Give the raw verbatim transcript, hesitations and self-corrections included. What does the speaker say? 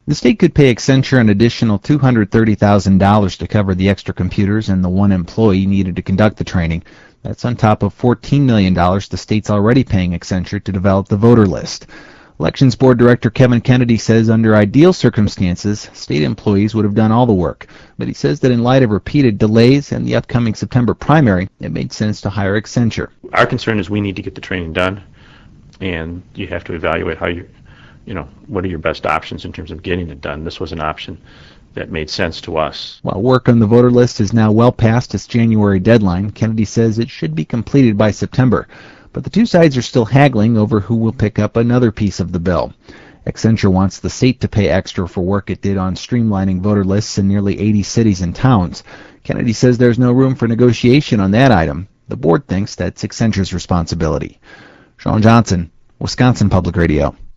The state could pay Accenture an additional two hundred thirty thousand dollars to cover the extra computers and the one employee needed to conduct the training. That's on top of fourteen million dollars the state's already paying Accenture to develop the voter list. Elections Board Director Kevin Kennedy says under ideal circumstances, state employees would have done all the work. But he says that in light of repeated delays and the upcoming September primary, it made sense to hire Accenture. Our concern is we need to get the training done, and you have to evaluate how you, you know, what are your best options in terms of getting it done. This was an option that made sense to us. While work on the voter list is now well past its January deadline, Kennedy says it should be completed by September. But the two sides are still haggling over who will pick up another piece of the bill. Accenture wants the state to pay extra for work it did on streamlining voter lists in nearly eighty cities and towns. Kennedy says there's no room for negotiation on that item. The board thinks that's Accenture's responsibility. Sean Johnson, Wisconsin Public Radio.